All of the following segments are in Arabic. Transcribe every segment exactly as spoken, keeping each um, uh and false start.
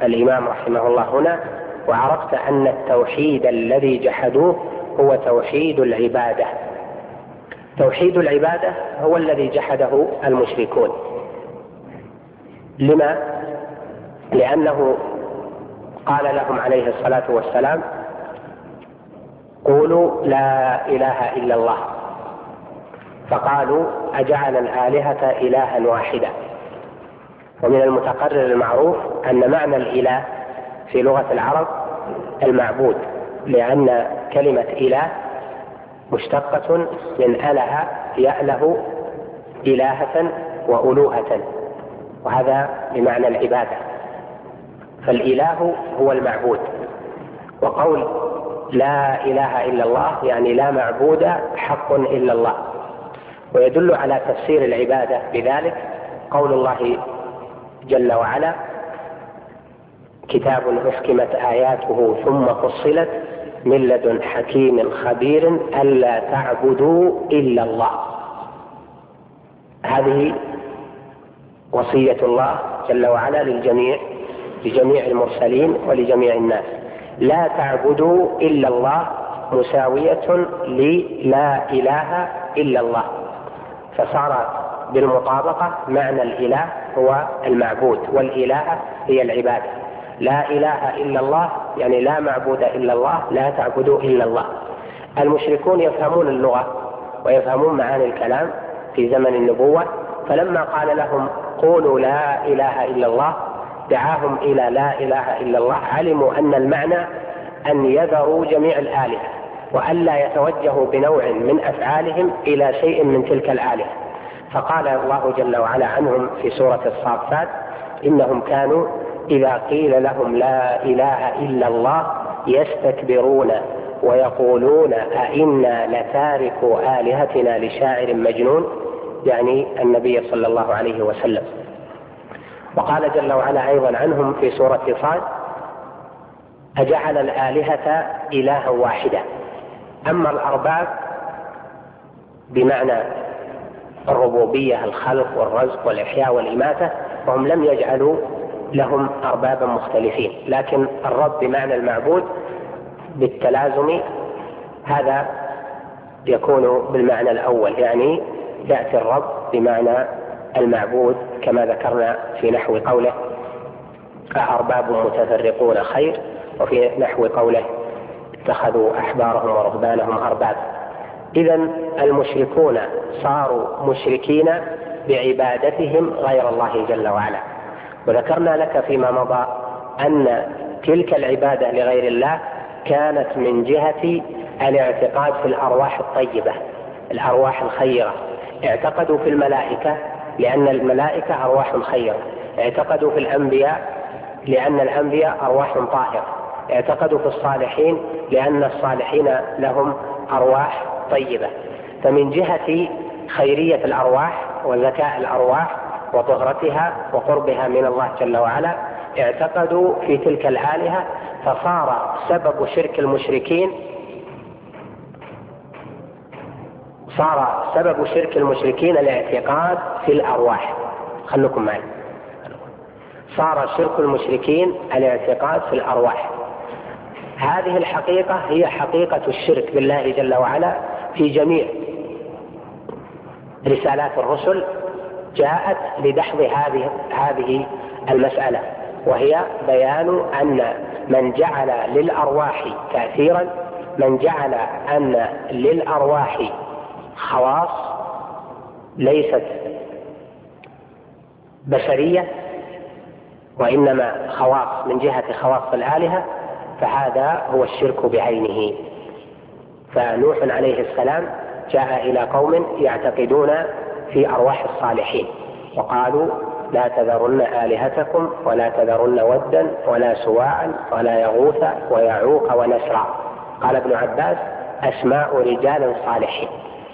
الإمام رحمه الله هنا، وعرفت أن التوحيد الذي جحدوه هو توحيد العبادة. توحيد العبادة هو الذي جحده المشركون. لما؟ لأنه قال لهم عليه الصلاة والسلام: قولوا لا إله إلا الله. فقالوا: أجعل الآلهة إلها واحدا. ومن المتقرر المعروف أن معنى الإله في لغة العرب المعبود، لأن كلمة إله مشتقة من أله يأله إلهة وألوهة، وهذا بمعنى العبادة. فالإله هو المعبود. وقول لا إله إلا الله يعني لا معبود حق إلا الله. ويدل على تفسير العبادة بذلك قول الله جل وعلا: كتاب أحكمت آياته ثم فصلت من لدن حكيم خبير ألا تعبدوا إلا الله. هذه وصية الله جل وعلا للجميع، لجميع المرسلين ولجميع الناس: لا تعبدوا إلا الله مساوية للا إله إلا الله. فصار بالمطابقة معنى الإله هو المعبود، والإله هي العبادة. لا إله إلا الله يعني لا معبود إلا الله، لا تعبدوا إلا الله. المشركون يفهمون اللغة ويفهمون معاني الكلام في زمن النبوة، فلما قال لهم قولوا لا إله إلا الله دعاهم إلى لا إله إلا الله. علموا أن المعنى أن يذروا جميع الآلهة وألا يتوجهوا بنوع من أفعالهم إلى شيء من تلك الآلهة. فقال الله جل وعلا عنهم في سورة الصافات: إنهم كانوا إذا قيل لهم لا إله إلا الله يستكبرون ويقولون أئنا لتاركو آلهتنا لشاعر مجنون، يعني النبي صلى الله عليه وسلم. وقال جل وعلا أيضا عنهم في سورة صاد: أجعل الآلهة إلها واحدا. أما الأرباب بمعنى الربوبية، الخلق والرزق والإحياء والإماتة، فهم لم يجعلوا لهم أربابا مختلفين، لكن الرب بمعنى المعبود بالتلازم هذا يكون بالمعنى الأول، يعني يأتي الرب بمعنى المعبود كما ذكرنا في نحو قوله: أأرباب متفرقون خير، وفي نحو قوله: اتخذوا أحبارهم ورهبانهم أرباب. إذن المشركون صاروا مشركين بعبادتهم غير الله جل وعلا. وذكرنا لك فيما مضى أن تلك العبادة لغير الله كانت من جهة الاعتقاد في الأرواح الطيبة، الأرواح الخيرة. اعتقدوا في الملائكة لأن الملائكة أرواح خيرة، اعتقدوا في الأنبياء لأن الأنبياء أرواح طاهرة، اعتقدوا في الصالحين لأن الصالحين لهم أرواح طيبة. فمن جهة خيرية الأرواح وذكاء الأرواح وطهرتها وقربها من الله جل وعلا اعتقدوا في تلك الآلهة، فصار سبب شرك المشركين صار سبب شرك المشركين الاعتقاد في الأرواح. خلكم معي. صار شرك المشركين الاعتقاد في الأرواح. هذه الحقيقة هي حقيقة الشرك بالله جل وعلا في جميع رسالات الرسل، جاءت لدحض هذه هذه المسألة، وهي بيان أن من جعل للأرواح تأثيرا، من جعل أن للأرواح خواص ليست بشرية وإنما خواص من جهة خواص الآلهة، فهذا هو الشرك بعينه. فنوح عليه السلام جاء إلى قوم يعتقدون في أرواح الصالحين وقالوا: لا تذرن آلهتكم ولا تذرن ودا ولا سواعا ولا يغوث ويعوق ونسرا. قال ابن عباس: أسماء رجال صالحين.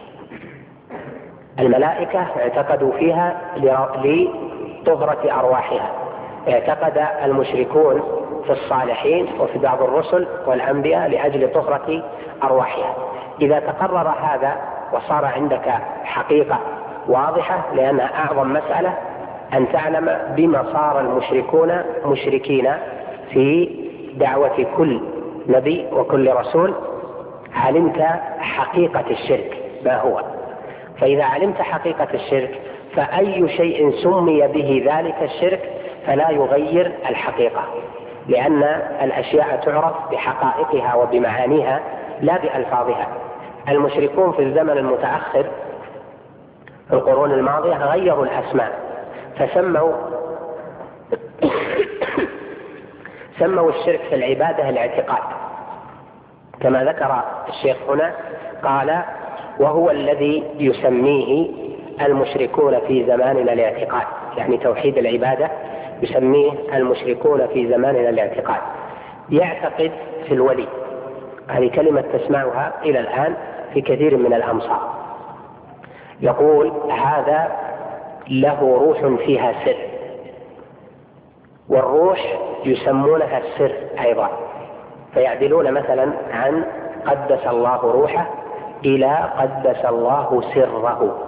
الملائكة اعتقدوا فيها لطهرة أرواحها، اعتقد المشركون في الصالحين وفي بعض الرسل والأنبياء لأجل طهرة أرواحها. إذا تقرر هذا وصار عندك حقيقة واضحة، لأنها أعظم مسألة، أن تعلم بما صار المشركون مشركين في دعوة كل نبي وكل رسول، علمت حقيقة الشرك ما هو. فإذا علمت حقيقة الشرك فأي شيء سمي به ذلك الشرك فلا يغير الحقيقة، لأن الأشياء تعرف بحقائقها وبمعانيها لا بألفاظها. المشركون في الزمن المتأخر في القرون الماضية غيروا الأسماء، فسموا سموا الشرك في العبادة الاعتقاد، كما ذكر الشيخ هنا قال: وهو الذي يسميه المشركون في زماننا الاعتقاد، يعني توحيد العبادة يسميه المشركون في زماننا الاعتقاد. يعتقد في الولي، هذه كلمة تسمعها إلى الآن في كثير من الأمصار، يقول: هذا له روح فيها سر، والروح يسمونها السر أيضا، فيعدلون مثلا عن قدس الله روحه إلى قدس الله سره.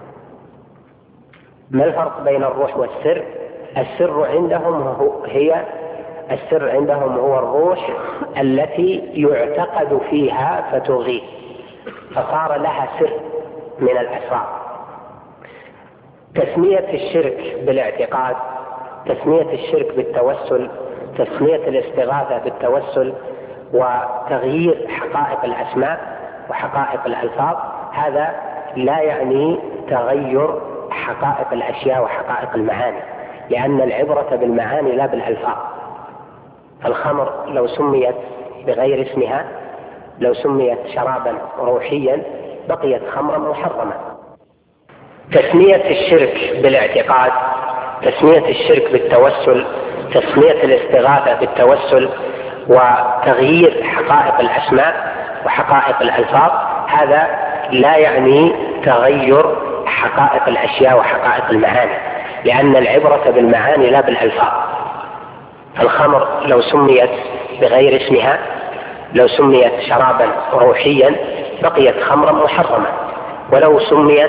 ما الفرق بين الروح والسر؟ السر عندهم هو هي السر عندهم هو الروح التي يعتقد فيها فتغيث، فصار لها سر من الأسرار. تسمية الشرك بالاعتقاد، تسمية الشرك بالتوسل، تسمية الاستغاثة بالتوسل، وتغيير حقائق الأسماء وحقائق الألفاظ، هذا لا يعني تغير حقائق الأشياء وحقائق المعاني، لأن العبرة بالمعاني لا بالألفاظ. الخمر لو سميت بغير اسمها، لو سميت شرابا روحيا بقيت خمرا محرمة. تسمية الشرك بالاعتقاد، تسمية الشرك بالتوسل، تسمية الاستغاثة بالتوسل، وتغيير حقائق الأسماء وحقائق الألفاظ، هذا لا يعني تغير حقائق الأشياء وحقائق المعاني، لأن العبرة بالمعاني لا بالألفاظ. الخمر لو سميت بغير اسمها، لو سميت شرابا روحيا بقيت خمرا محرمة، ولو سميت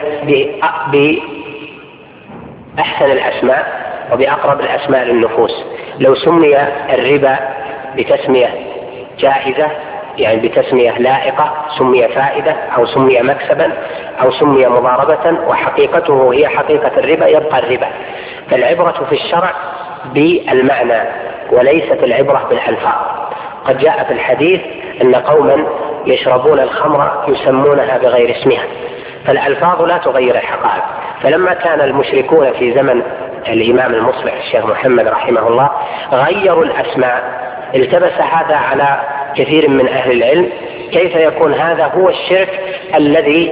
بأحسن الأسماء وبأقرب الأسماء للنفوس. لو سمي الربا بتسمية جائزة، يعني بتسمية لائقة، سمي فائدة أو سمي مكسبا أو سمي مضاربة وحقيقته هي حقيقة الربا، يبقى الربا. فالعبرة في الشرع بالمعنى وليست العبرة بالألفاظ. قد جاء في الحديث أن قوما يشربون الخمر يسمونها بغير اسمها، فالألفاظ لا تغير الحقائق. فلما كان المشركون في زمن الإمام المصلح الشيخ محمد رحمه الله غيروا الأسماء، التبس هذا على كثير من أهل العلم، كيف يكون هذا هو الشرك الذي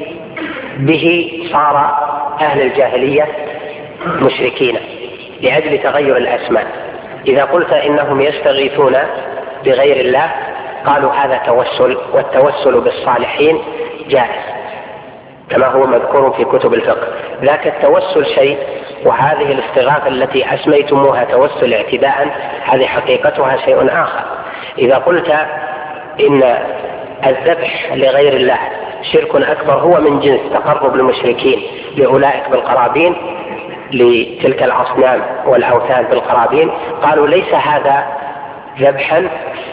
به صار أهل الجاهلية مشركين لأجل تغير الأسماء. إذا قلت إنهم يستغيثون بغير الله قالوا هذا توسل، والتوسل بالصالحين جائز كما هو مذكور في كتب الفقه. ذاك التوسل شيء، وهذه الاستغاثة التي أسميتموها توسل اعتداء هذه حقيقتها شيء آخر. إذا قلت إن الذبح لغير الله شرك أكبر هو من جنس تقرب المشركين لأولئك بالقرابين، لتلك الأصنام والأوثان بالقرابين، قالوا ليس هذا ذبحا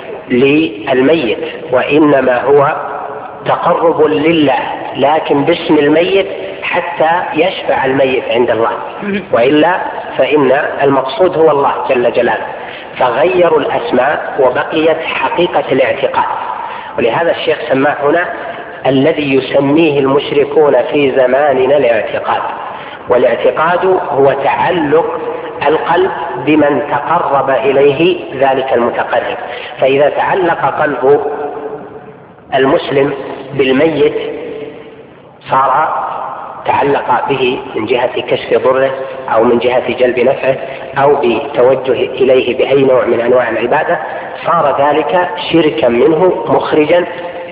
للميت، وإنما هو تقرب لله لكن باسم الميت حتى يشفع الميت عند الله، وإلا فإن المقصود هو الله جل جلاله. فغيروا الأسماء وبقيت حقيقة الاعتقاد، ولهذا الشيخ سماه هنا الذي يسميه المشركون في زماننا الاعتقاد. والاعتقاد هو تعلق القلب بمن تقرب إليه ذلك المتقرب. فإذا تعلق قلب المسلم بالميت صار تعلق به من جهة كشف ضره أو من جهة جلب نفعه أو بتوجه إليه بأي نوع من أنواع العبادة، صار ذلك شركا منه مخرجا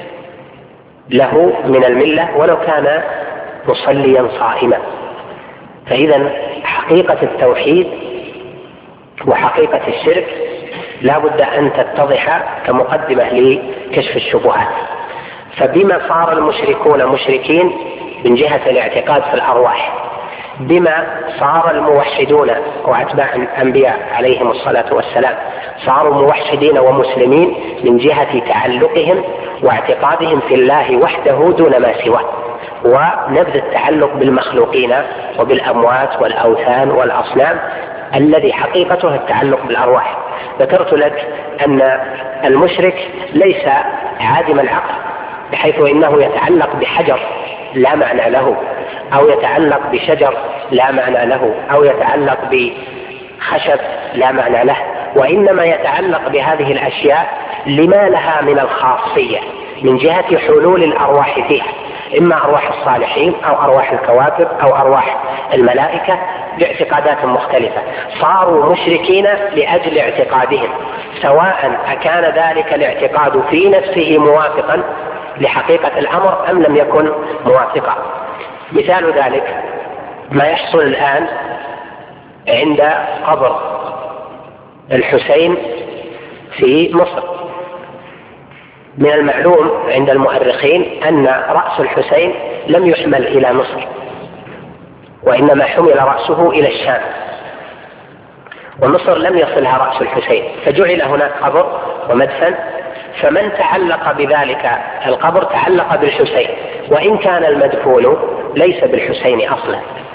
له من الملة ولو كان مصليا صائما. فإذا حقيقة التوحيد وحقيقة الشرك لا بد أن تتضح كمقدمة لكشف الشبهات. فبما صار المشركون مشركين من جهة الاعتقاد في الأرواح، بما صار الموحدون وأتباع الأنبياء عليهم الصلاة والسلام صاروا موحدين ومسلمين من جهة تعلقهم واعتقادهم في الله وحده دون ما سواه، ونبذ التعلق بالمخلوقين وبالأموات والأوثان والأصنام الذي حقيقته التعلق بالأرواح. ذكرت لك أن المشرك ليس عادم العقل، بحيث إنه يتعلق بحجر لا معنى له، أو يتعلق بشجر لا معنى له، أو يتعلق بخشب لا معنى له، وإنما يتعلق بهذه الأشياء لما لها من الخاصية من جهة حلول الأرواح فيها، إما أرواح الصالحين أو أرواح الكواكب أو أرواح الملائكة باعتقادات مختلفة. صاروا مشركين لأجل اعتقادهم، سواء أكان ذلك الاعتقاد في نفسه موافقا لحقيقة الأمر أم لم يكن موافقا. مثال ذلك ما يحصل الآن عند قبر الحسين في مصر. من المعلوم عند المؤرخين أن رأس الحسين لم يحمل إلى مصر، وإنما حمل رأسه إلى الشام، ومصر لم يصلها رأس الحسين، فجعل هناك قبر ومدفن، فمن تعلق بذلك القبر تعلق بالحسين، وإن كان المدفون ليس بالحسين أصلا،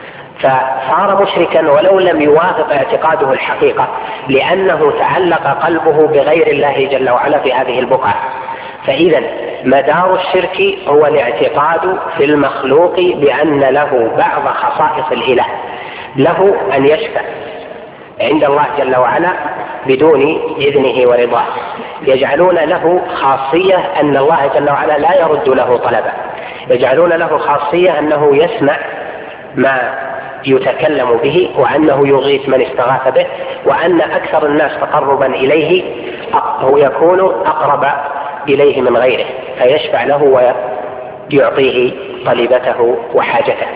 فصار مشركا ولو لم يوافق اعتقاده الحقيقة، لأنه تعلق قلبه بغير الله جل وعلا في هذه البقعة. فإذا مدار الشرك هو الاعتقاد في المخلوق بأن له بعض خصائص الإله، له أن يشفع عند الله جل وعلا بدون إذنه ورضاه، يجعلون له خاصية أن الله جل وعلا لا يرد له طلبا، يجعلون له خاصية أنه يسمع ما يتكلم به، وأنه يغيث من استغاث به، وأن أكثر الناس تقربا إليه هو يكون أقرب إليه من غيره، فيشفع له ويعطيه طلبته وحاجته.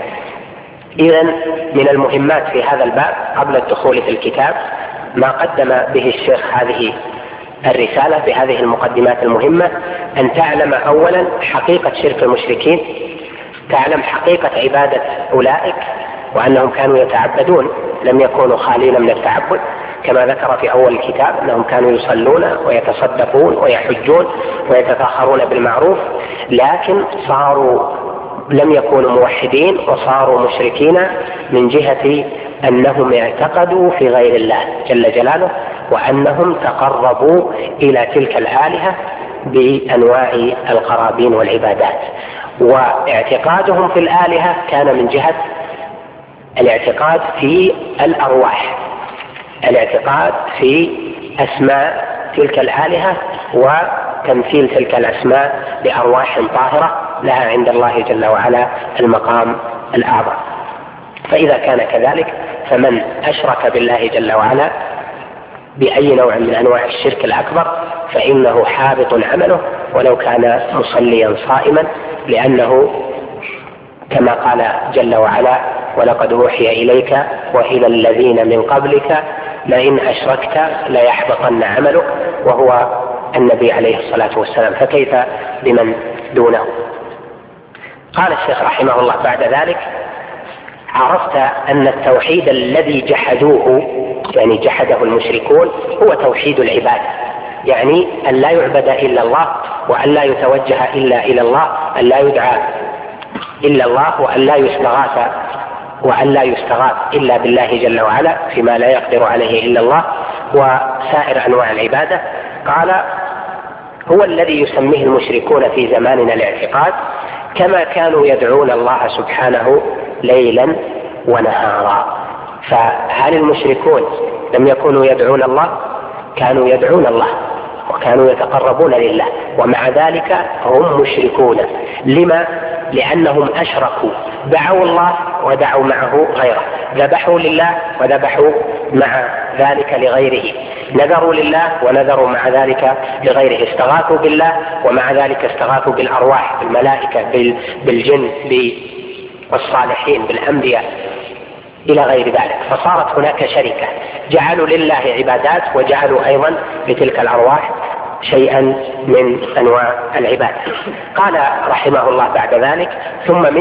إذن من المهمات في هذا الباب قبل الدخول في الكتاب ما قدم به الشيخ هذه الرسالة بهذه المقدمات المهمة، أن تعلم أولا حقيقة شرك المشركين، تعلم حقيقة عبادة أولئك، وأنهم كانوا يتعبدون لم يكونوا خالين من التعبد، كما ذكر في أول الكتاب أنهم كانوا يصلون ويتصدقون ويحجون ويتفاخرون بالمعروف، لكن صاروا لم يكونوا موحدين وصاروا مشركين من جهة أنهم اعتقدوا في غير الله جل جلاله، وأنهم تقربوا إلى تلك الآلهة بأنواع القرابين والعبادات. واعتقادهم في الآلهة كان من جهة الاعتقاد في الأرواح، الاعتقاد في أسماء تلك الآلهة وتمثيل تلك الأسماء بأرواح طاهرة لها عند الله جل وعلا المقام الأعظم. فإذا كان كذلك فمن أشرك بالله جل وعلا بأي نوع من أنواع الشرك الأكبر فإنه حابط عمله ولو كان مصليا صائما، لأنه كما قال جل وعلا: ولقد أوحي إليك وإلى الذين من قبلك لئن أشركت ليحبطن عملك، وهو النبي عليه الصلاة والسلام، فكيف بمن دونه؟ قال الشيخ رحمه الله بعد ذلك: عرفت أن التوحيد الذي جحدوه، يعني جحده المشركون، هو توحيد العبادة، يعني أن لا يعبد إلا الله، وأن لا يتوجه إلا إلى الله، أن لا يدعى إلا الله، وأن لا يستغاث وأن لا يستغاث إلا بالله جل وعلا فيما لا يقدر عليه إلا الله، وسائر أنواع العبادة. قال: هو الذي يسميه المشركون في زماننا الاعتقاد، كما كانوا يدعون الله سبحانه ليلا ونهارا. فهل المشركون لم يكونوا يدعون الله؟ كانوا يدعون الله وكانوا يتقربون لله، ومع ذلك هم مشركون. لما؟ لأنهم أشركوا، دعوا الله ودعوا معه غيره، ذبحوا لله وذبحوا مع ذلك لغيره، نذروا لله ونذروا مع ذلك لغيره، استغاثوا بالله ومع ذلك استغاثوا بالأرواح، بالملائكة، بالجن، بالصالحين، بالأنبياء إلى غير ذلك. فصارت هناك شركة، جعلوا لله عبادات وجعلوا أيضا لتلك الأرواح شيئا من أنواع العبادة. قال رحمه الله بعد ذلك: ثم من